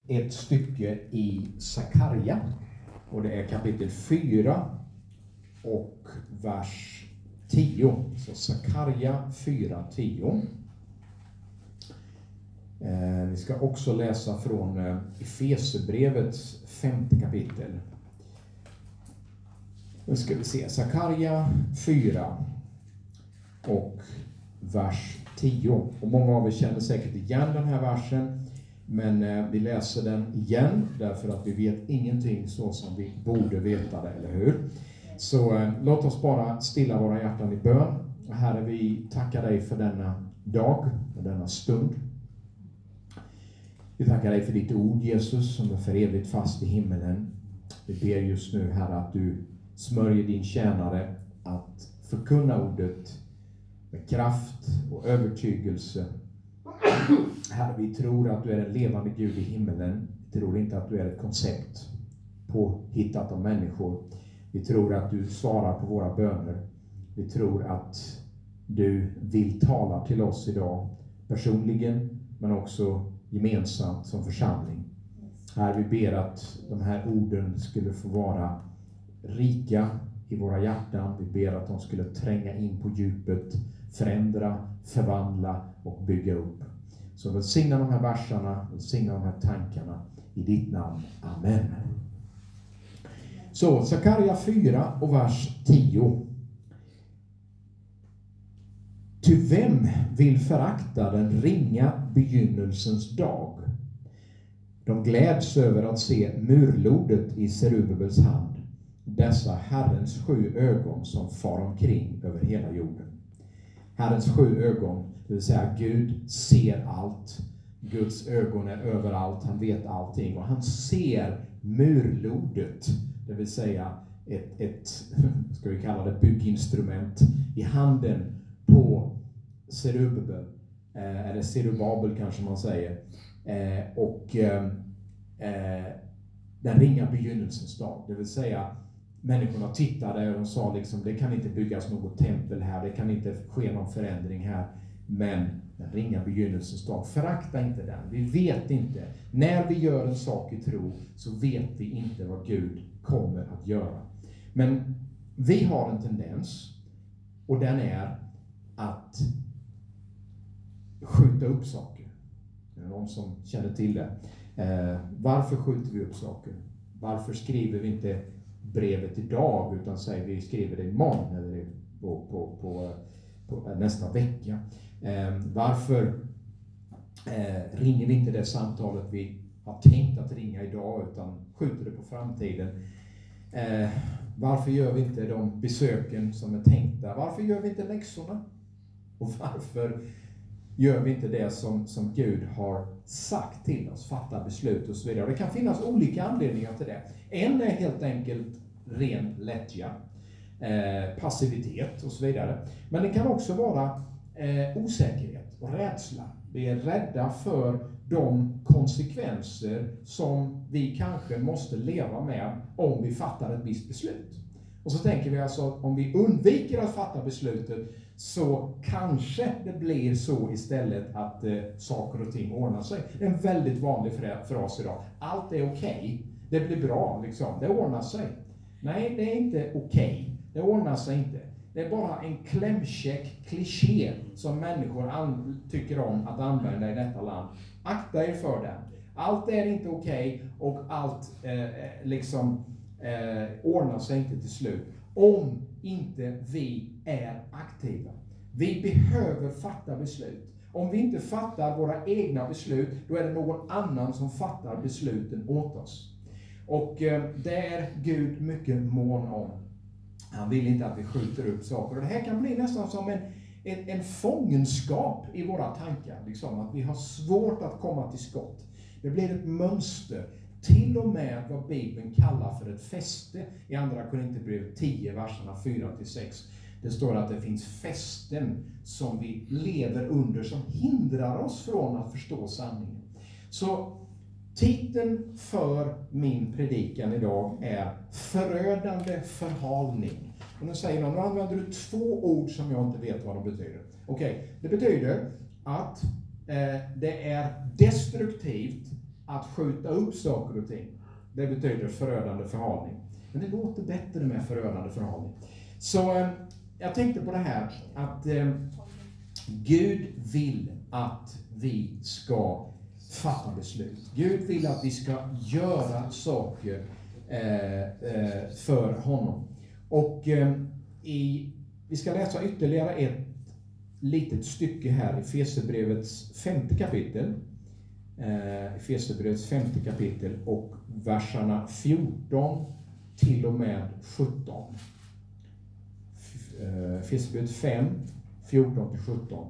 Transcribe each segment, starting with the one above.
ett stycke i Sakarja. Och det är kapitel 4 och vers 10. Så Sakarja 4:10. Vi ska också läsa från Efeserbrevets 5:e kapitel. Nu ska vi se. Sakarja 4 och vers 10. Och många av er känner säkert igen den här versen. Men vi läser den igen därför att vi vet ingenting så som vi borde veta det, eller hur? Så låt oss bara stilla våra hjärtan i bön. Herre, vi tackar dig för denna dag och denna stund. Vi tackar dig för ditt ord, Jesus, som är för evigt fast i himmelen. Vi ber just nu, Herre, att du smörjer din tjänare att förkunna ordet med kraft och övertygelse. Herre, vi tror att du är en levande Gud i himmelen. Vi tror inte att du är ett koncept påhittat av människor. Vi tror att du svarar på våra böner. Vi tror att du vill tala till oss idag, personligen, men också gemensamt som församling. Herre, vi ber att de här orden skulle få vara rika i våra hjärtan. Vi ber att de skulle tränga in på djupet, förändra, förvandla och bygga upp. Så välsigna de här verserna, välsigna de här tankarna i ditt namn. Amen. Så Sakarja 4 och vers 10. Ty vem vill förakta den ringa begynnelsens dag? De gläds över att se murlodet i Serubabels hand, dessa Herrens 7 ögon som far omkring över hela jorden. Herrens 7 ögon, det vill säga Gud ser allt. Guds ögon är överallt, han vet allting och han ser murlodet, det vill säga ett ska vi kalla det bygginstrument i handen på Serubabel, eller Serubabel kanske man säger, och den ringa begynnelsens dag, det vill säga människorna tittade och de sa liksom, det kan inte byggas något tempel här, det kan inte ske någon förändring här, men den ringa begynnelsens dag, förakta inte den. Vi vet inte, när vi gör en sak i tro så vet vi inte vad Gud kommer att göra. Men vi har en tendens, och den är att skjuta upp saker. Det är någon som känner till det. Varför skjuter vi upp saker? Varför skriver vi inte brevet idag utan säger vi skriver det imorgon eller på nästa vecka? Varför ringer vi inte det samtalet vi har tänkt att ringa idag utan skjuter det på framtiden? Varför gör vi inte de besöken som är tänkta? Varför gör vi inte läxorna? Och varför gör vi inte det som Gud har sagt till oss, fatta beslut och så vidare? Det kan finnas olika anledningar till det. En är helt enkelt ren lättja, passivitet och så vidare. Men det kan också vara osäkerhet och rädsla. Vi är rädda för de konsekvenser som vi kanske måste leva med om vi fattar ett visst beslut. Och så tänker vi alltså att om vi undviker att fatta beslutet så kanske det blir så istället att saker och ting ordnar sig. Det är en väldigt vanlig fras idag. Allt är okej. Det blir bra liksom. Det ordnar sig. Nej, det är inte okej. Det ordnar sig inte. Det är bara en klämkäck kliché som människor tycker om att använda i detta land. Akta er för den. Allt är inte okej och allt ordnar sig inte till slut. Om inte vi är aktiva. Vi behöver fatta beslut. Om vi inte fattar våra egna beslut, då är det någon annan som fattar besluten åt oss. Och det är Gud mycket mån om. Han vill inte att vi skjuter upp saker. Och det här kan bli nästan som en fångenskap i våra tankar. Liksom, att vi har svårt att komma till skott. Det blir ett mönster. Till och med vad Bibeln kallar för ett fäste. I andra Korinthierbrevet 10, verserna 4-6. Det står att det finns fästen som vi lever under som hindrar oss från att förstå sanningen. Så titeln för min predikan idag är förödande förhalning. Och nu säger någon, nu använder du 2 ord som jag inte vet vad de betyder. Okej, det betyder att det är destruktivt att skjuta upp saker och ting. Det betyder förödande förhalning. Men det låter bättre med förödande förhalning. Så jag tänkte på det här att Gud vill att vi ska fatta beslut. Gud vill att vi ska göra saker för honom. Och vi ska läsa ytterligare ett litet stycke här i Efesierbrevets 5:e kapitel. Efesierbrevets 5:e kapitel och verserna 14 till och med 17. Efesierbrevet 5, 14 till 17.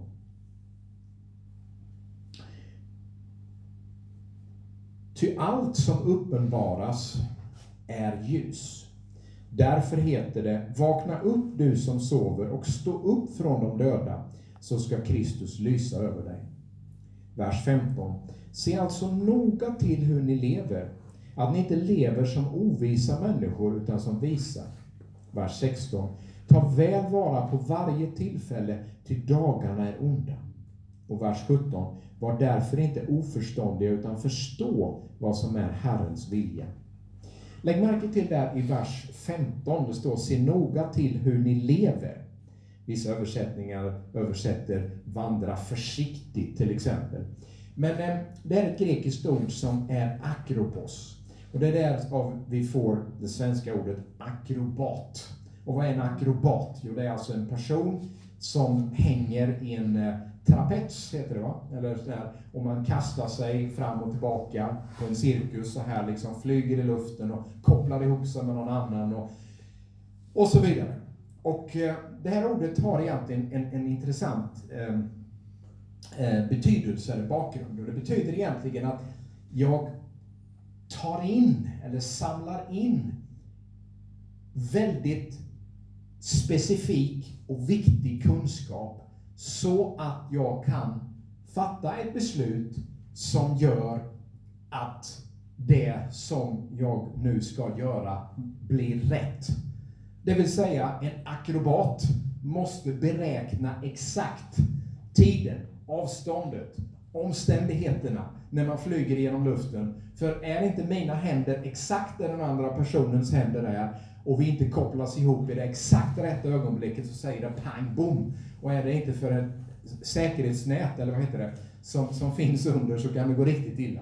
Ty allt som uppenbaras är ljus. Därför heter det: vakna upp du som sover och stå upp från de döda, så ska Kristus lysa över dig. Vers 15. Se alltså noga till hur ni lever, att ni inte lever som ovisa människor utan som visa. Vers 16. Ta väl vara på varje tillfälle, till dagarna är onda. Och vers 17. Var därför inte oförståndiga utan förstå vad som är Herrens vilja. Lägg märke till där i vers 15, det står: se noga till hur ni lever. Vissa översättningar översätter vandra försiktigt till exempel. Men det är ett grekiskt ord som är akropos. Och det är därför vi får det svenska ordet akrobat. Och vad är en akrobat? Jo, det är alltså en person som hänger i en trapets, heter det va? Eller sådär. Och man kastar sig fram och tillbaka på en cirkus så här, liksom flyger i luften och kopplar ihop sig med någon annan och så vidare. Och det här ordet har egentligen en intressant betydelse eller bakgrund. Och det betyder egentligen att jag tar in eller samlar in väldigt specifik och viktig kunskap så att jag kan fatta ett beslut som gör att det som jag nu ska göra blir rätt. Det vill säga, en akrobat måste beräkna exakt tiden, avståndet, omständigheterna när man flyger genom luften. För är inte mina händer exakt där den andra personens händer är och vi inte kopplas ihop i det exakt rätta ögonblicket, så säger det pang bom. Och är det inte för ett säkerhetsnät eller vad heter det som finns under, så kan det gå riktigt illa.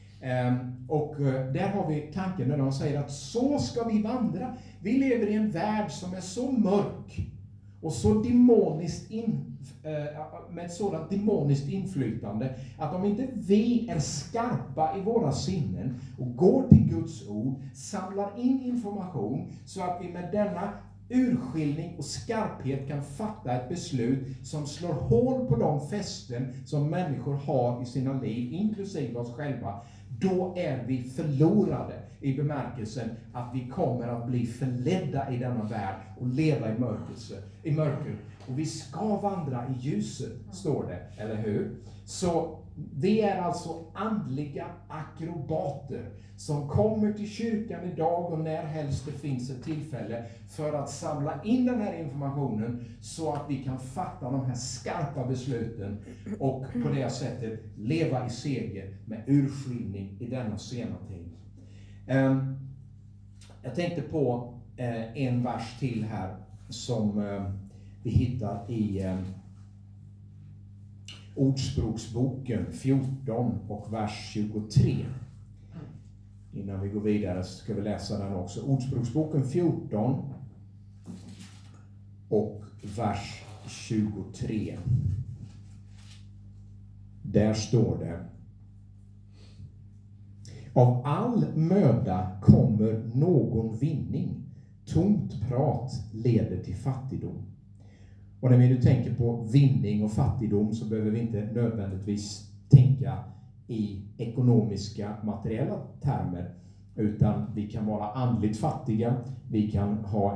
Och där har vi tanken när de säger att så ska vi vandra. Vi lever i en värld som är så mörk och så demoniskt med ett sådant demoniskt inflytande att om inte vi är skarpa i våra sinnen och går till Guds ord, samlar in information så att vi med denna urskiljning och skarphet kan fatta ett beslut som slår hål på de fästen som människor har i sina liv, inklusive oss själva, då är vi förlorade i bemärkelsen att vi kommer att bli förledda i denna värld och leva i mörker. Och vi ska vandra i ljuset, står det, eller hur? Så vi är alltså andliga akrobater som kommer till kyrkan idag och när helst det finns ett tillfälle för att samla in den här informationen så att vi kan fatta de här skarpa besluten och på det sättet leva i seger med urskiljning i denna sena tid. Jag tänkte på en vers till här som vi hittar i Ordspråksboken 14 och vers 23. Innan vi går vidare ska vi läsa den också. Ordspråksboken 14 och vers 23. Där står det: av all möda kommer någon vinning. Tomt prat leder till fattigdom. Och när vi nu tänker på vinning och fattigdom så behöver vi inte nödvändigtvis tänka i ekonomiska, materiella termer. Utan vi kan vara andligt fattiga, vi kan ha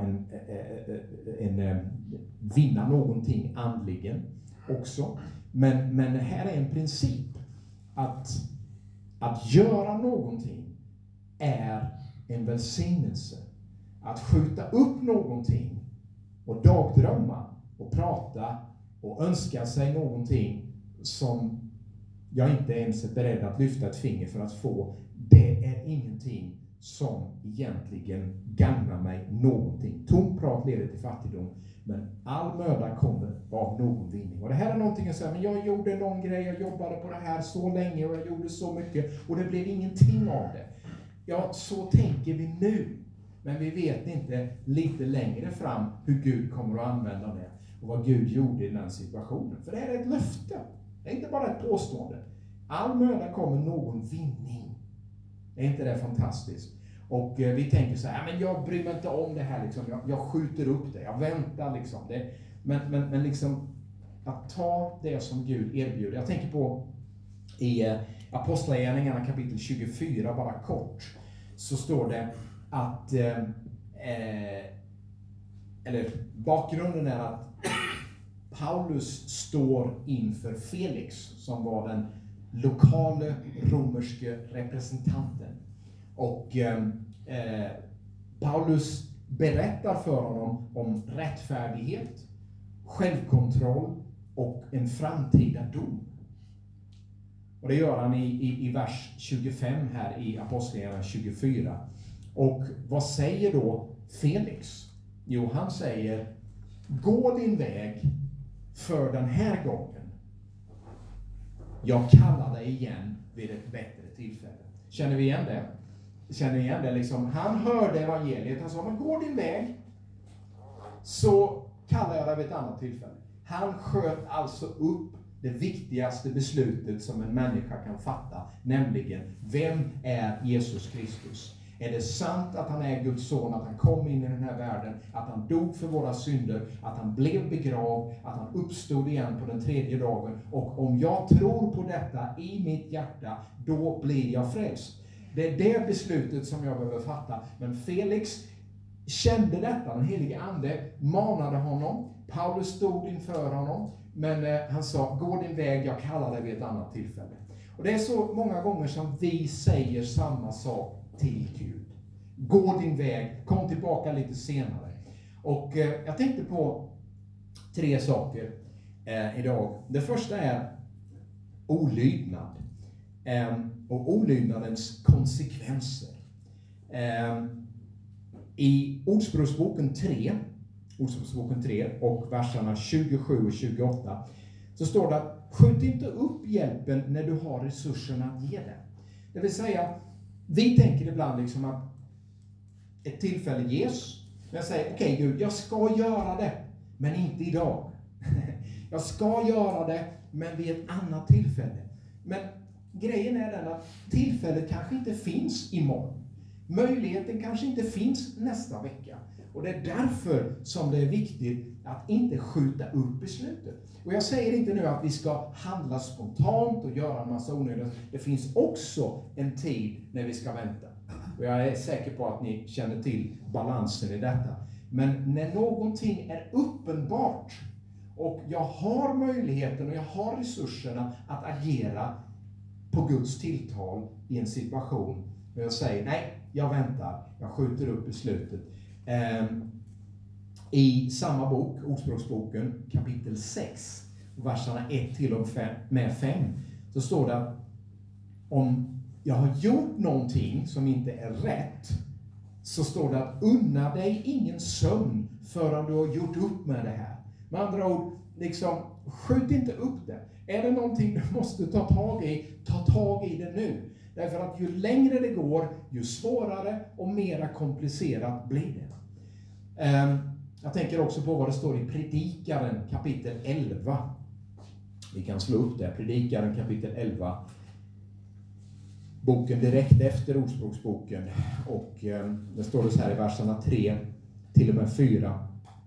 vinna någonting andligen också. Men här är en princip att göra någonting är en välsignelse. Att skjuta upp någonting och dagdrömma och prata och önska sig någonting som jag inte ens är beredd att lyfta ett finger för att få, det är ingenting som egentligen gagnar mig någonting. Tom prat leder till fattigdom, men all möda kommer av någon vinning. Och det här är någonting jag säger, men jag gjorde någon grej, jag jobbade på det här så länge och jag gjorde så mycket och det blev ingenting av det. Ja, så tänker vi nu. Men vi vet inte lite längre fram hur Gud kommer att använda det och vad Gud gjorde i den situationen. För det här är ett löfte. Det är inte bara ett påstående. All möda kommer någon vinning. Är inte det fantastiskt? Och vi tänker så här, men jag bryr mig inte om det här liksom. Jag skjuter upp det, jag väntar liksom. Men liksom att ta det som Gud erbjuder. Jag tänker på i Apostlagärningarna kapitel 24, bara kort, så står det att eller bakgrunden är att Paulus står inför Felix som var den lokala romerske representanten. Och Paulus berättar för honom om rättfärdighet, självkontroll och en framtida dom. Och det gör han i vers 25 här i Apostlagärningarna 24. Och vad säger då Felix? Jo, han säger, gå din väg för den här gången. Jag kallar dig igen vid ett bättre tillfälle. Känner vi igen det? Känner vi igen det? Liksom, han hörde evangeliet. Han sa, men gå din väg. Så kallar jag dig vid ett annat tillfälle. Han sköt alltså upp det viktigaste beslutet som en människa kan fatta. Nämligen, vem är Jesus Kristus? Är det sant att han är Guds son, att han kom in i den här världen, att han dog för våra synder, att han blev begravd, att han uppstod igen på den 3:e dagen. Och om jag tror på detta i mitt hjärta, då blir jag frälst. Det är det beslutet som jag behöver fatta. Men Felix kände detta, den helige ande manade honom. Paulus stod inför honom, men han sa, gå din väg, jag kallar dig vid ett annat tillfälle. Och det är så många gånger som vi säger samma sak till Gud. Gå din väg, kom tillbaka lite senare. Och jag tänkte på 3 saker idag. Det första är olydnad. Och olydnadens konsekvenser. I Ordspråksboken 3 och verserna 27 och 28 så står det att skjut inte upp hjälpen när du har resurserna att ge den. Det vill säga, vi tänker ibland liksom att ett tillfälle ges. Men jag säger, okej Gud, jag ska göra det, men inte idag. Jag ska göra det, men vid ett annat tillfälle. Men grejen är den att tillfället kanske inte finns imorgon. Möjligheten kanske inte finns nästa vecka. Och det är därför som det är viktigt att inte skjuta upp beslutet. Och jag säger inte nu att vi ska handla spontant och göra en massa onödigt. Det finns också en tid när vi ska vänta. Och jag är säker på att ni känner till balansen i detta. Men när någonting är uppenbart och jag har möjligheten och jag har resurserna att agera på Guds tilltal i en situation. Och jag säger, nej, jag väntar. Jag skjuter upp beslutet. I samma bok, Ordspråksboken, kapitel 6, verserna 1 till och med 5, så står det att om jag har gjort någonting som inte är rätt, så står det att unna dig ingen sömn förrän du har gjort upp med det här. Med andra ord, liksom, skjut inte upp det. Är det någonting du måste ta tag i det nu. Därför att ju längre det går, ju svårare och mera komplicerat blir det. Jag tänker också på vad det står i Predikaren kapitel 11. Vi kan slå upp det. Predikaren kapitel 11. Boken direkt efter Ordspråksboken. Och det står det så här i verserna 3 till och med 4.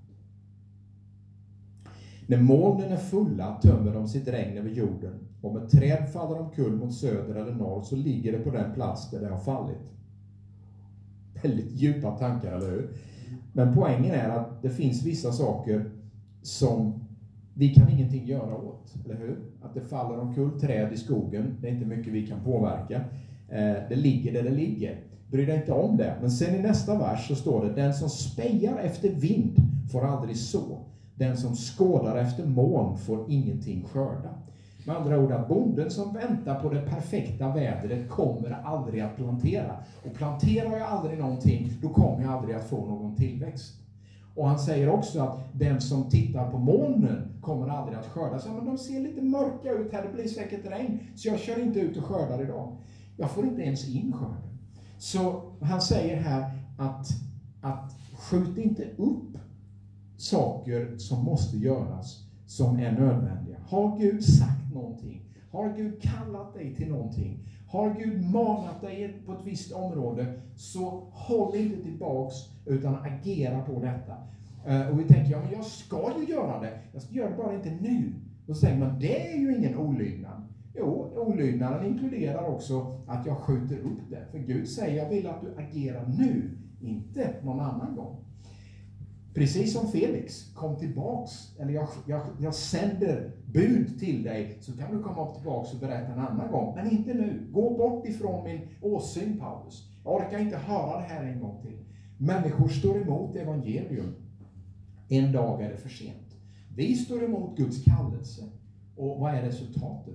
När molnen är fulla tömmer de sitt regn över jorden. Om ett träd faller omkull mot söder eller norr, så ligger det på den plats där det har fallit. Väldigt djupa tankar, eller hur? Men poängen är att det finns vissa saker som vi kan ingenting göra åt, eller hur? Att det faller omkull träd i skogen, det är inte mycket vi kan påverka. Det ligger där det ligger. Bry dig inte om det. Men sen i nästa vers så står det, den som spejar efter vind får aldrig så. Den som skådar efter moln får ingenting skörda. Med andra ord att bonden som väntar på det perfekta vädret kommer aldrig att plantera. Och planterar jag aldrig någonting, då kommer jag aldrig att få någon tillväxt. Och han säger också att den som tittar på molnen kommer aldrig att skörda. Så, men de ser lite mörka ut här, det blir säkert regn. Så jag kör inte ut och skördar idag. Jag får inte ens in skörden. Så han säger här att skjut inte upp saker som måste göras, som är nödvändiga. Har Gud sagt någonting? Har Gud kallat dig till någonting? Har Gud manat dig på ett visst område, så håll inte tillbaks utan agera på detta. Och vi tänker, ja men jag ska ju göra det. Jag ska göra det bara inte nu. Då säger man, det är ju ingen olydnad. Jo, olydnaden inkluderar också att jag skjuter upp det. För Gud säger, jag vill att du agerar nu, inte någon annan gång. Precis som Felix, kom tillbaks, eller jag sänder bud till dig, så kan du komma tillbaks och berätta en annan gång. Men inte nu. Gå bort ifrån min åsyn, Paulus. Jag orkar inte höra det här en gång till. Människor står emot evangelium. En dag är det för sent. Vi står emot Guds kallelse. Och vad är resultatet?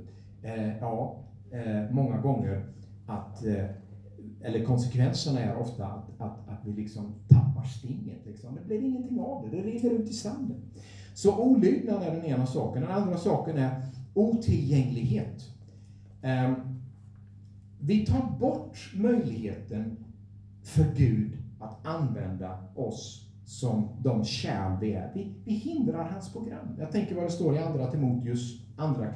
Många gånger eller konsekvenserna är ofta att vi liksom tappar stinget. Liksom. Det blir ingenting av det. Det rinner ut i sanden. Så olydnad är den ena saken. Den andra saken är otillgänglighet. Vi tar bort möjligheten för Gud att använda oss som de kärl vi är. Vi hindrar hans program. Jag tänker vad det står i andra Timoteus andra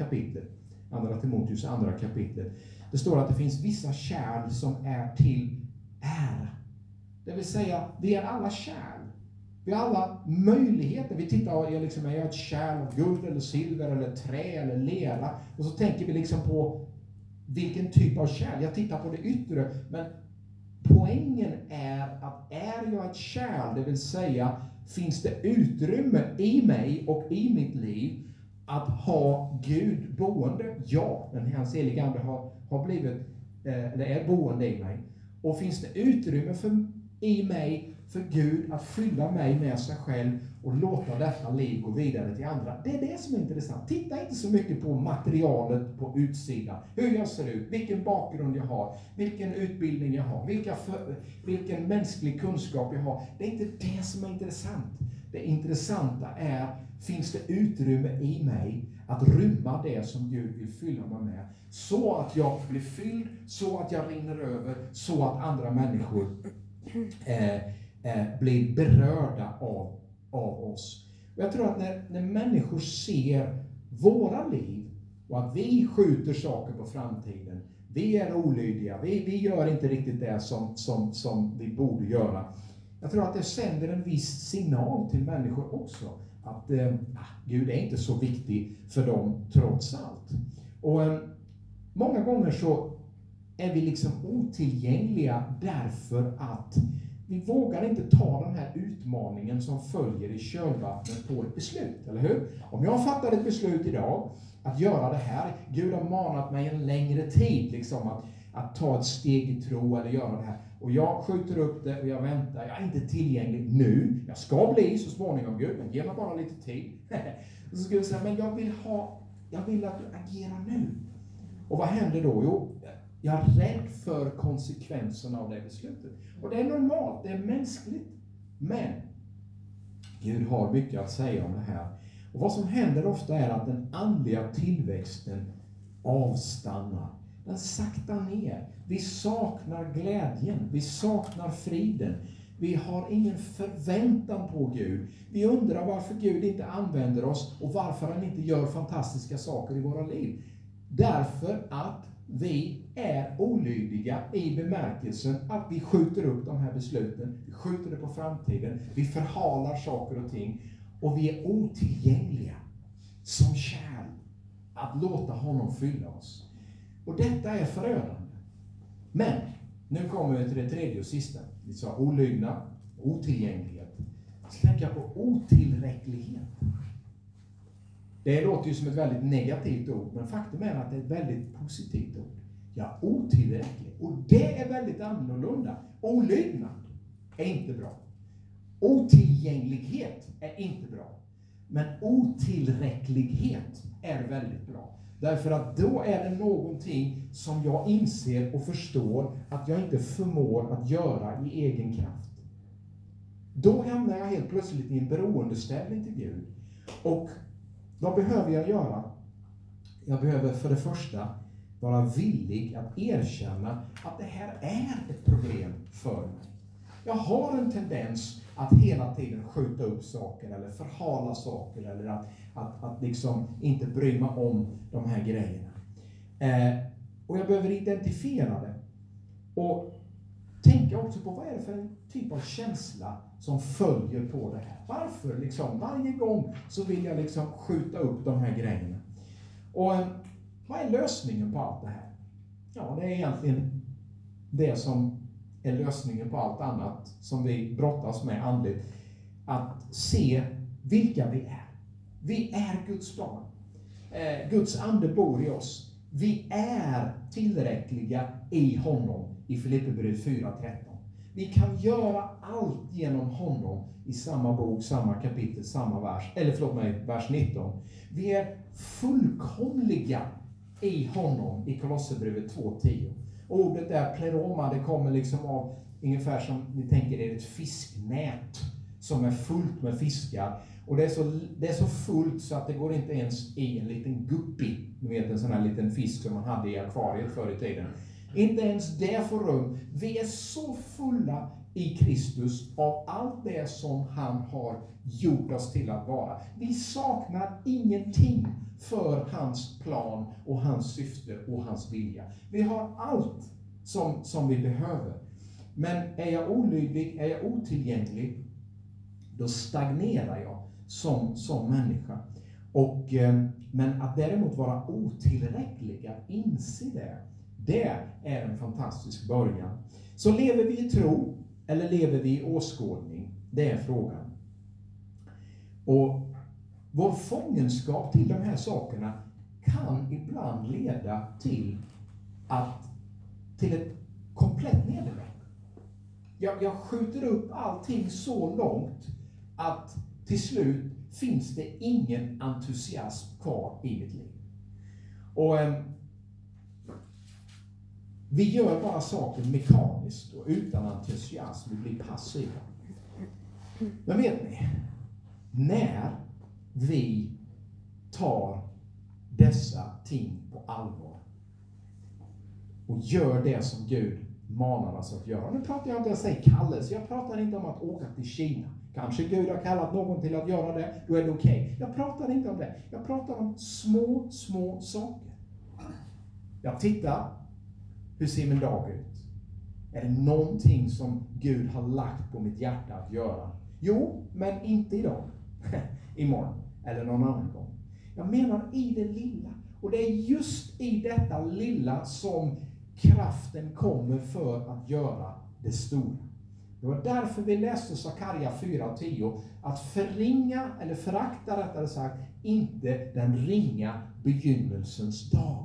kapitel. Det står att det finns vissa kärl som är till ära. Det vill säga, vi är alla kärl. Vi har alla möjligheter. Vi tittar, är jag ett kärl av guld eller silver eller trä eller lera? Och så tänker vi liksom på vilken typ av kärl. Jag tittar på det yttre, men poängen är att är jag ett kärl, det vill säga finns det utrymme i mig och i mitt liv att ha Gud boende? Ja, men hans heliga ande har blivit, eller är boende i mig. Och finns det utrymme i mig för Gud att fylla mig med sig själv och låta detta liv gå vidare till andra? Det är det som är intressant. Titta inte så mycket på materialet på utsidan. Hur jag ser ut, vilken bakgrund jag har, vilken utbildning jag har, vilken mänsklig kunskap jag har. Det är inte det som är intressant. Det intressanta är, finns det utrymme i mig att rymma det som Gud vill fylla mig med? Så att jag blir fylld, så att jag rinner över, så att andra människor blir berörda av oss. Och jag tror att när människor ser våra liv och att vi skjuter saker på framtiden, vi är olydiga, vi gör inte riktigt det som vi borde göra. Jag tror att det sänder en viss signal till människor också. Att Gud är inte så viktig för dem trots allt. Och många gånger så är vi liksom otillgängliga därför att vi vågar inte ta den här utmaningen som följer i kölvattnet på ett beslut, eller hur? Om jag fattar ett beslut idag att göra det här, Gud har manat mig en längre tid liksom att ta ett steg i tro eller göra det här. Och jag skjuter upp det och jag väntar. Jag är inte tillgänglig nu. Jag ska bli så småningom, Gud, men ge mig bara lite tid. Och så skulle jag säga, men jag vill att du agerar nu. Och vad händer då? Jo, jag är rädd för konsekvenserna av det beslutet. Och det är normalt, det är mänskligt. Men Gud har mycket att säga om det här. Och vad som händer ofta är att den andliga tillväxten avstannar. Den saktar ner. Vi saknar glädjen. Vi saknar friden. Vi har ingen förväntan på Gud. Vi undrar varför Gud inte använder oss och varför han inte gör fantastiska saker i våra liv. Därför att vi är olydiga i bemärkelsen att vi skjuter upp de här besluten. Vi skjuter det på framtiden. Vi förhalar saker och ting. Och vi är otillgängliga som kärl att låta honom fylla oss. Och detta är förödande. Men nu kommer vi till det tredje och sista. Vi sa olydnad, otillgänglighet. Så tänker jag på otillräcklighet. Det låter ju som ett väldigt negativt ord, men faktum är att det är ett väldigt positivt ord. Ja, otillräcklig. Och det är väldigt annorlunda. Olydnad är inte bra. Otillgänglighet är inte bra. Men otillräcklighet är väldigt bra. Därför att då är det någonting som jag inser och förstår att jag inte förmår att göra i egen kraft. Då hamnar jag helt plötsligt i en beroendeställning till Gud. Och vad behöver jag göra? Jag behöver för det första vara villig att erkänna att det här är ett problem för mig. Jag har en tendens att hela tiden skjuta upp saker eller förhala saker eller att liksom inte bry mig om de här grejerna. Och jag behöver identifiera det. Och tänka också på vad är det för en typ av känsla som följer på det här. Varför liksom varje gång så vill jag liksom skjuta upp de här grejerna. Och vad är lösningen på allt det här? Ja, det är egentligen det som är lösningen på allt annat som vi brottas med andligt. Att se vilka vi är. Vi är Guds barn. Guds ande bor i oss. Vi är tillräckliga i honom i Filipperbrevet 4:13. Vi kan göra allt genom honom i samma bok, samma kapitel, samma vers. Eller vers 19. Vi är fullkomliga i honom i Kolosserbrevet 2:10. Ordet där pleroma, det kommer liksom av ungefär som ni tänker det är ett fisknät som är fullt med fiskar. Och det är så fullt så att det går inte ens i en liten guppy. Ni vet en sån här liten fisk som man hade i akvariet förr i tiden. Inte ens det får rum. Vi är så fulla i Kristus av allt det som han har gjort oss till att vara. Vi saknar ingenting för hans plan och hans syfte och hans vilja. Vi har allt som vi behöver. Men är jag olydig, är jag otillgänglig, då stagnerar jag som människa. Men att däremot vara otillräcklig, att inse det är en fantastisk början. Så lever vi i tro eller lever vi i åskådning? Det är frågan. Och vår fångenskap till de här sakerna kan ibland leda till ett komplett nederlag. Jag skjuter upp allting så långt att till slut finns det ingen entusiasm kvar i mitt liv. Och vi gör bara saker mekaniskt och utan entusiasm. Vi blir passiva. Men vet ni, när vi tar dessa ting på allvar och gör det som Gud manar oss att göra. Nu pratar jag inte om att säga kallelse. Jag pratar inte om att åka till Kina. Kanske Gud har kallat någon till att göra det. Då är det okej. Jag pratar inte om det. Jag pratar om små saker. Jag tittar. Hur ser min dag ut? Är det någonting som Gud har lagt på mitt hjärta att göra? Jo, men inte idag. Imorgon. Eller någon annan gång. Jag menar i det lilla. Och det är just i detta lilla som kraften kommer för att göra det stora. Det var därför vi läste Sakaria 4:10. Att förringa, eller förakta rättare sagt, inte den ringa begynnelsens dag.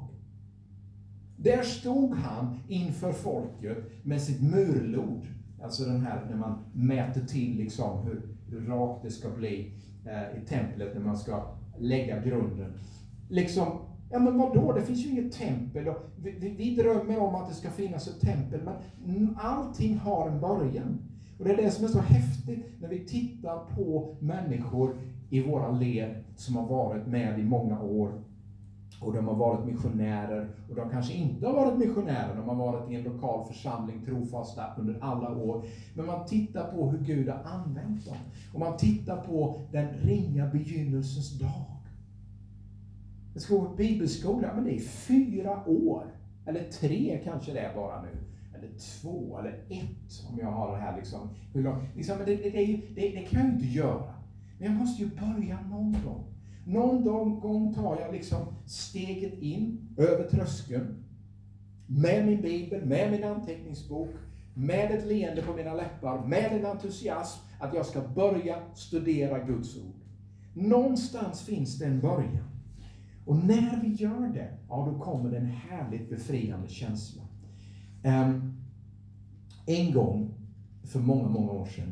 Där stod han inför folket med sitt murlod. Alltså den här när man mäter till liksom hur rakt det ska bli i templet när man ska lägga grunden. Liksom, ja men vadå, det finns ju inget tempel. Och vi drömmer om att det ska finnas ett tempel, men allting har en början. Och det är det som är så häftigt när vi tittar på människor i våra led som har varit med i många år. Och de har varit missionärer, och de kanske inte har varit missionärer, de har varit i en lokal församling trofasta under alla år. Men man tittar på hur Gud har använt dem. Och man tittar på den ringa begynnelsens dag. Jag ska gå på bibelskola, men det är 4 år. Eller 3 kanske det är bara nu. Eller 2 eller 1 om jag har det här liksom. Hur långt? Liksom, det kan jag ju inte göra. Men jag måste ju börja någon gång. Någon gång tar jag liksom steget in över tröskeln med min bibel, med min anteckningsbok, med ett leende på mina läppar, med en entusiasm att jag ska börja studera Guds ord. Någonstans finns det en början. Och när vi gör det, ja då kommer det en härligt befriande känsla. En gång för många år sedan,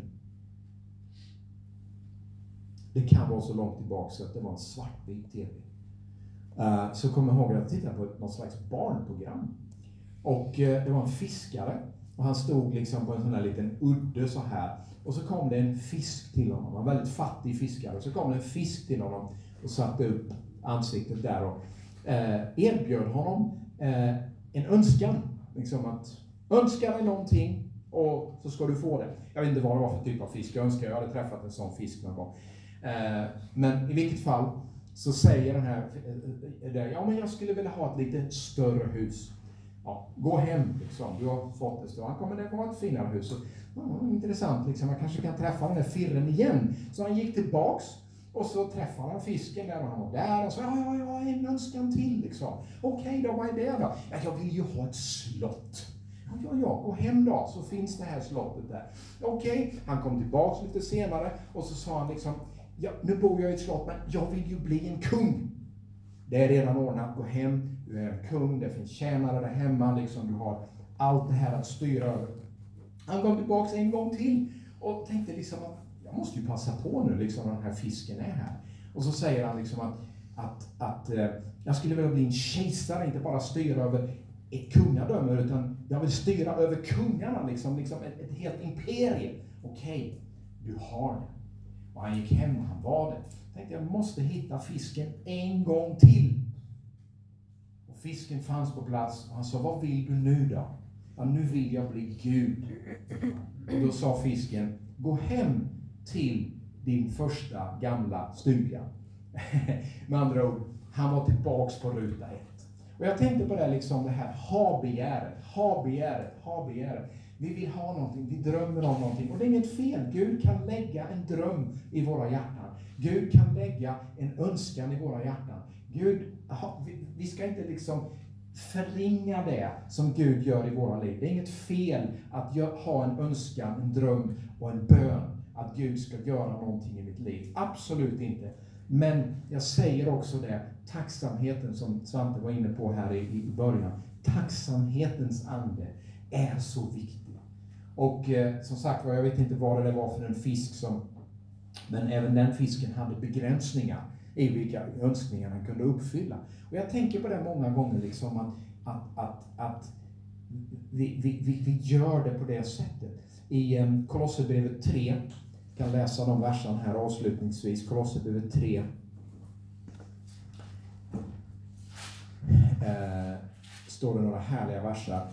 det kan vara så långt tillbaka så att det var en svartvit tv. så kommer jag ihåg att jag tittade på något slags barnprogram. Och det var en fiskare. Och han stod liksom på en sån här liten udde så här. Och så kom det en fisk till honom. En väldigt fattig fiskare. Och så kom det en fisk till honom och satte upp ansiktet där och erbjöd honom en önskan. Liksom att önska dig någonting och så ska du få det. Jag vet inte vad det var för typ av fisk jag önskar. Jag hade träffat en sån fisk någon gång. Men i vilket fall så säger den här, ja men jag skulle vilja ha ett lite större hus. Ja, gå hem liksom, du har fått det. Så han kommer det vara ett finare hus. Intressant liksom, jag kanske kan träffa den där firren igen. Så han gick tillbaks och så träffade han fisken där och han var där och så ja, en önskan till liksom. Okej då, vad är det då? Ja, jag vill ju ha ett slott. Ja, gå hem då, så finns det här slottet där. Okej, han kom tillbaks lite senare och så sa han liksom, ja, nu bor jag i ett slott men jag vill ju bli en kung. Det är redan ordnat, gå hem, du är en kung, det finns tjänare där hemma, liksom, du har allt det här att styra över. Han kom tillbaks en gång till och tänkte liksom att jag måste ju passa på nu liksom när den här fisken är här. Och så säger han liksom att jag skulle vilja bli en kejsare, inte bara styra över ett kungadöme utan jag vill styra över kungarna, liksom ett helt imperium. Okej, du har det. Och han gick hem och han var det. Jag tänkte jag måste hitta fisken en gång till. Och fisken fanns på plats och han sa, vad vill du nu då? Ja, nu vill jag bli Gud. Och då sa fisken, gå hem till din första gamla stuga. Med andra ord, han var tillbaks på ruta 1. Och jag tänkte på det liksom, det här ha-begäret. Vi vill ha någonting, vi drömmer om någonting. Och det är inget fel, Gud kan lägga en dröm i våra hjärtan. Gud kan lägga en önskan i våra hjärtan. Vi ska inte liksom förringa det som Gud gör i våra liv. Det är inget fel att ha en önskan, en dröm och en bön. Att Gud ska göra någonting i mitt liv. Absolut inte. Men jag säger också det, tacksamheten som Svante var inne på här i början. Tacksamhetens ande är så viktig. Och som sagt, jag vet inte vad det var för en fisk men även den fisken hade begränsningar i vilka önskningar han kunde uppfylla. Och jag tänker på det många gånger liksom att vi gör det på det sättet. I Kolosserbrevet 3, kan läsa de verserna här avslutningsvis. Kolosserbrevet 3. Står det några härliga versar.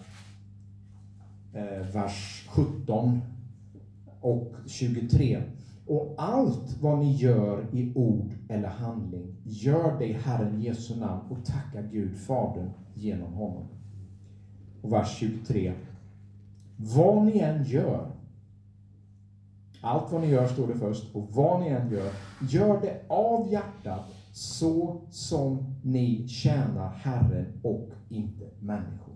Vers 17 och 23. Och allt vad ni gör i ord eller handling, gör det i Herren Jesu namn och tacka Gud Fadern genom honom. Och vers 23. Vad ni än gör, allt vad ni gör står det först, och vad ni än gör det av hjärtat så som ni tjänar Herren och inte människor.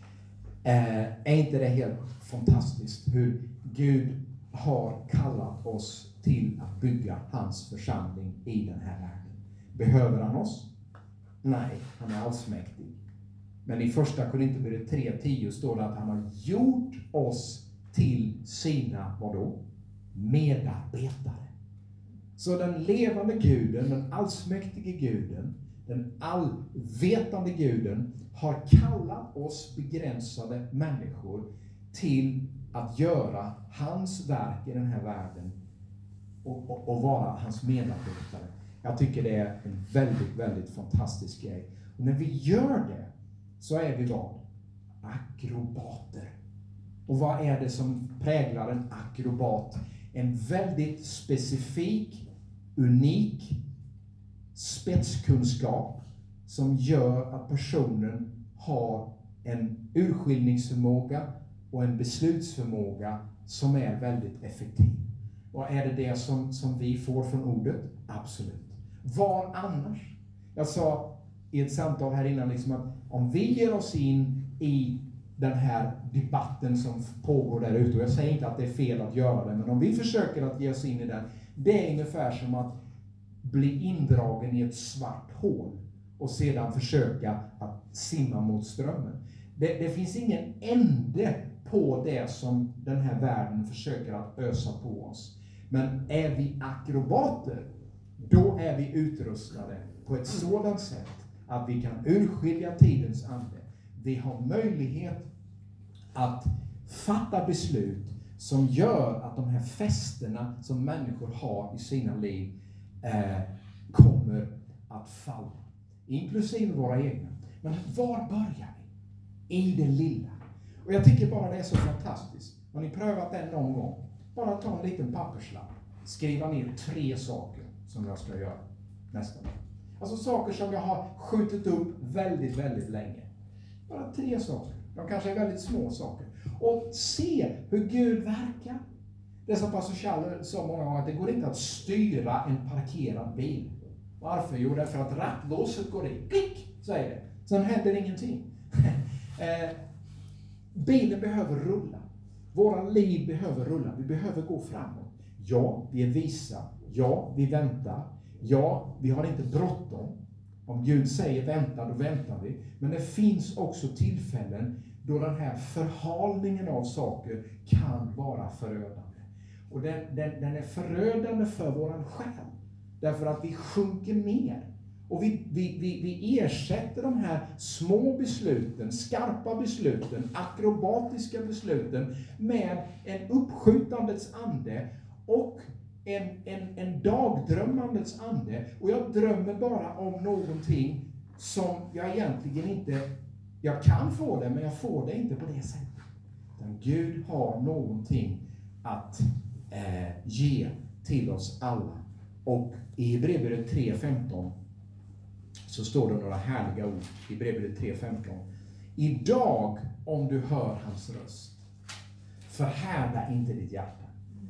Är inte det helt fantastiskt hur Gud har kallat oss till att bygga hans församling i den här världen? Behöver han oss? Nej, han är allsmäktig. Men i första Korinthierbrevet 3:10 står det att han har gjort oss till sina, vadå? Medarbetare. Så den levande guden, den allsmäktige guden, den allvetande guden har kallat oss begränsade människor till att göra hans verk i den här världen och vara hans medarbetare. Jag tycker det är en väldigt, väldigt fantastisk grej. Och när vi gör det så är vi vad? Akrobater. Och vad är det som präglar en akrobat? En väldigt specifik, unik spetskunskap som gör att personen har en urskiljningsförmåga och en beslutsförmåga som är väldigt effektiv. Och är det som vi får från ordet? Absolut. Vad annars? Jag sa i ett samtal här innan liksom att om vi ger oss in i den här debatten som pågår där ute, och jag säger inte att det är fel att göra det, men om vi försöker att ge oss in i den, det är ungefär som att bli indragen i ett svart hål och sedan försöka att simma mot strömmen. Det finns ingen ände på det som den här världen försöker att ösa på oss. Men är vi akrobater, då är vi utrustade på ett sådant sätt att vi kan urskilja tidens ande. Vi har möjlighet att fatta beslut som gör att de här festerna som människor har i sina liv kommer att falla. Inklusive våra egna. Men var börjar vi? I det lilla. Och jag tycker bara det är så fantastiskt. Har ni prövat det någon gång? Bara ta en liten papperslapp. Skriva ner 3 saker som jag ska göra nästa gång. Alltså saker som jag har skjutit upp väldigt, väldigt länge. Bara 3 saker. De kanske är väldigt små saker. Och se hur Gud verkar. Det som pastor Charles sa många gånger, att det går inte att styra en parkerad bil. Varför? Jo, därför att rattlåset går i. Klick, säger det. Sen händer ingenting. Bilen behöver rulla. Våra liv behöver rulla. Vi behöver gå framåt. Ja, vi är visa. Ja, vi väntar. Ja, vi har inte bråttom. Om Gud säger vänta, då väntar vi. Men det finns också tillfällen då den här förhalningen av saker kan vara förödande. Och den är förödande för våran själ. Därför att vi sjunker ner. Och vi ersätter de här små besluten, skarpa besluten, akrobatiska besluten med en uppskjutandets ande och en dagdrömmandets ande. Och jag drömmer bara om någonting som jag egentligen inte, jag kan få det, men jag får det inte på det sättet. Utan Gud har någonting att ge till oss alla. Och i Hebreerbrevet 3:15 så står det några härliga ord i Hebreerbrevet 3:15. Idag om du hör hans röst, förhärda inte ditt hjärta.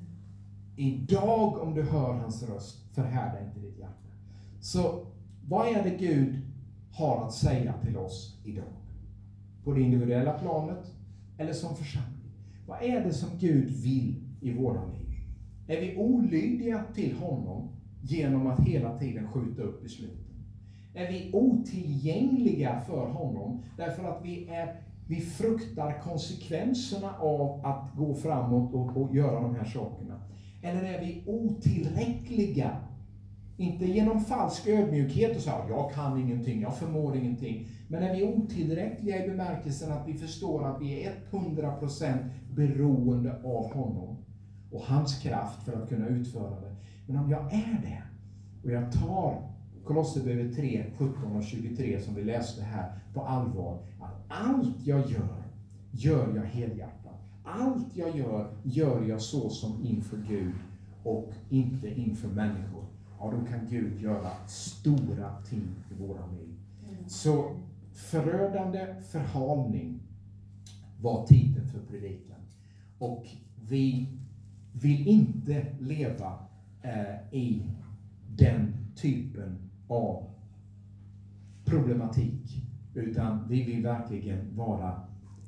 Idag om du hör hans röst, förhärda inte ditt hjärta. Så vad är det Gud har att säga till oss idag? På det individuella planet eller som församling. Vad är det som Gud vill i våra liv? Är vi olydiga till honom genom att hela tiden skjuta upp besluten? Är vi otillgängliga för honom därför att vi fruktar konsekvenserna av att gå framåt och göra de här sakerna? Eller är vi otillräckliga? Inte genom falsk ödmjukhet och säga jag kan ingenting, jag förmår ingenting. Men är vi otillräckliga i bemärkelsen att vi förstår att vi är 100% beroende av honom och hans kraft för att kunna utföra det. Men om jag är det och jag tar Kolosserbrevet 3, 17 och 23 som vi läste här på allvar. Att allt jag gör jag helhjärtat. Allt jag gör jag så som inför Gud och inte inför människor. Ja, då kan Gud göra stora ting i våra liv. Så förödande förhalning var titeln för predikan. Och vi vill inte leva i den typen av problematik, utan vi vill verkligen vara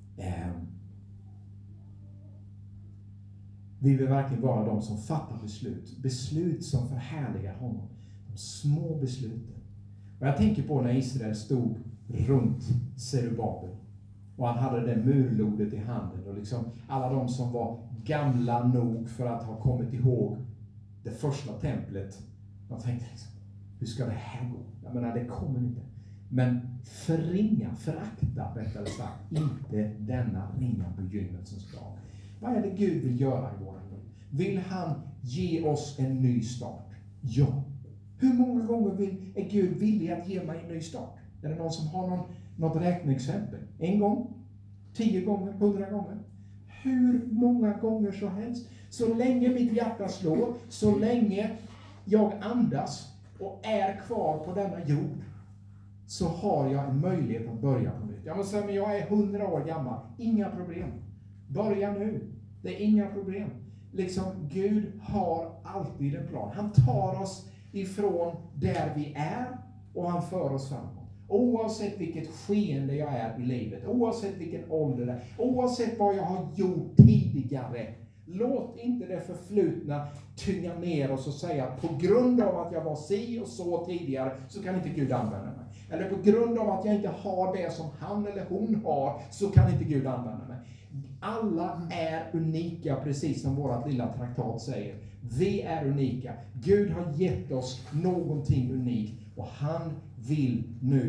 de som fattar beslut som förhärligar honom, de små besluten. Och jag tänker på när Israel stod runt Zerubabel och han hade det murlodet i handen och liksom alla de som var gamla nog för att ha kommit ihåg det första templet, de tänkte liksom, hur ska det här gå? Jag menar, det kommer inte. Men förakta, rättare sagt, inte denna ringa begynnelsens dag. Vad är det Gud vill göra i våra liv? Vill han ge oss en ny start? Ja. Hur många gånger är Gud villig att ge mig en ny start? Är det någon som har något räkneexempel? 1 gång? 10 gånger? 100 gånger? Hur många gånger som helst. Så länge mitt hjärta slår, så länge jag andas och är kvar på denna jord, så har jag en möjlighet att börja på nytt. Jag måste säga, men jag är 100 år gammal. Inga problem. Börja nu. Det är inga problem. Liksom, Gud har alltid en plan. Han tar oss ifrån där vi är och han för oss framåt. Oavsett vilket skeende jag är i livet, oavsett vilken ålder det är, oavsett vad jag har gjort tidigare. Låt inte det förflutna tynga ner oss och säga att på grund av att jag var si och så tidigare så kan inte Gud använda mig. Eller på grund av att jag inte har det som han eller hon har så kan inte Gud använda mig. Alla är unika, precis som vårat lilla traktat säger. Vi är unika. Gud har gett oss någonting unikt och han vill nu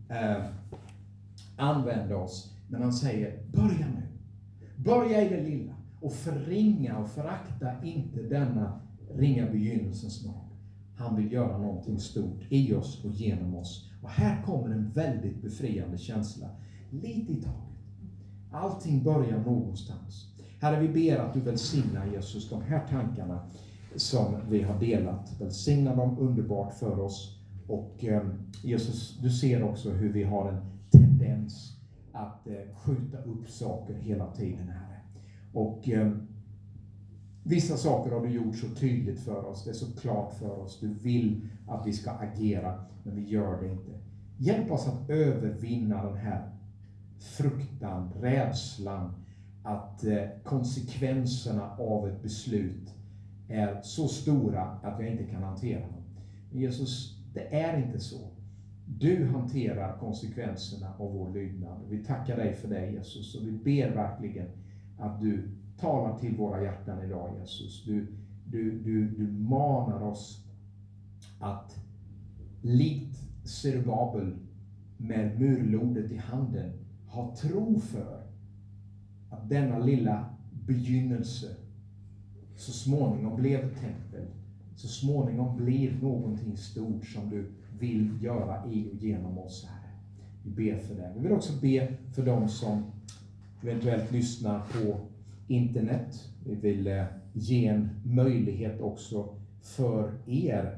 använda oss. Men han säger, börja nu. Börja i det lilla. Och förringa och förakta inte denna ringa begynnelsens dag. Han vill göra någonting stort i oss och genom oss. Och här kommer en väldigt befriande känsla. Lite i taget. Allting börjar någonstans. Herre, vi ber att du välsignar, Jesus, de här tankarna som vi har delat. Välsigna dem underbart för oss. Och Jesus, du ser också hur vi har en tendens att skjuta upp saker hela tiden, Herre. Och vissa saker har du gjort så tydligt för oss. Det är så klart för oss. Du vill att vi ska agera, men vi gör det inte. Hjälp oss att övervinna den här fruktan, rädslan, att konsekvenserna av ett beslut är så stora att jag inte kan hantera dem. Men Jesus, det är inte så. Du hanterar konsekvenserna av vår lydnad. Vi tackar dig för det, Jesus, och vi ber verkligen att du talar till våra hjärtan idag, Jesus. Du manar oss att likt Zerubabel med murlodet i handen ha tro för att denna lilla begynnelse så småningom blev ett tempel, så småningom blir någonting stort som du vill göra i och genom oss, här. Vi ber för det. Vi vill också be för dem som eventuellt lyssnar på internet. Vi vill ge en möjlighet också för er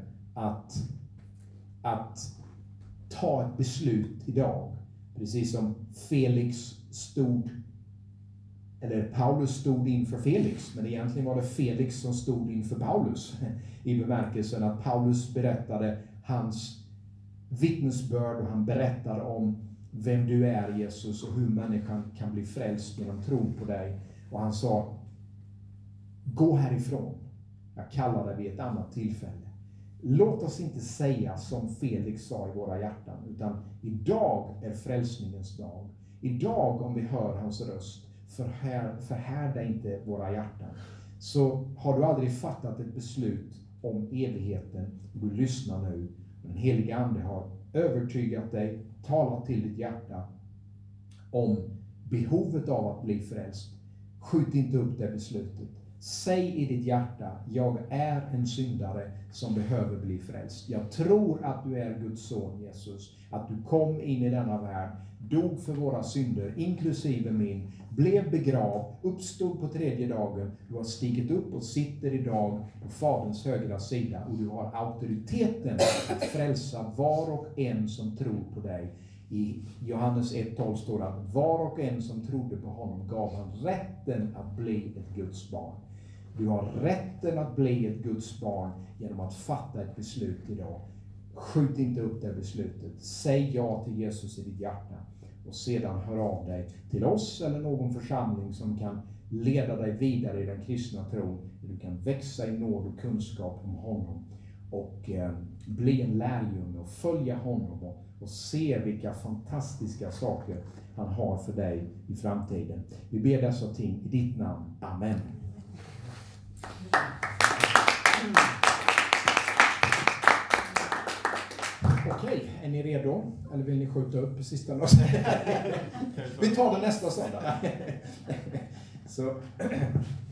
att ta ett beslut idag. Precis som Paulus stod inför Felix, men egentligen var det Felix som stod inför Paulus, i bemärkelsen att Paulus berättade hans vittnesbörd och han berättade om vem du är, Jesus, och hur människan kan bli frälst genom tron på dig. Och han sa, gå härifrån. Jag kallar det vid ett annat tillfälle. Låt oss inte säga som Felix sa i våra hjärtan, utan idag är frälsningens dag. Idag, om vi hör hans röst, förhärda inte våra hjärtan. Så har du aldrig fattat ett beslut om evigheten, du lyssnar nu. Den heliga ande har övertygat dig, talat till ditt hjärta om behovet av att bli frälst. Skjut inte upp det beslutet. Säg i ditt hjärta, jag är en syndare som behöver bli frälst. Jag tror att du är Guds son, Jesus. Att du kom in i denna värld, dog för våra synder, inklusive min, blev begravd, uppstod på tredje dagen. Du har stigit upp och sitter idag på Faderns högra sida. Och du har auktoriteten att frälsa var och en som tror på dig. I Johannes 1:12 står det att var och en som trodde på honom gav han rätten att bli ett Guds barn. Du har rätten att bli ett Guds barn genom att fatta ett beslut idag. Skjut inte upp det beslutet. Säg ja till Jesus i ditt hjärta. Och sedan hör av dig till oss eller någon församling som kan leda dig vidare i den kristna tron. Du kan växa i nåd och kunskap om honom. Och bli en lärjunge och följa honom och se vilka fantastiska saker han har för dig i framtiden. Vi ber dessa ting i ditt namn. Amen. Okej, är ni redo? Eller vill ni skjuta upp sista lösningen? Vi tar det nästa söndag. Så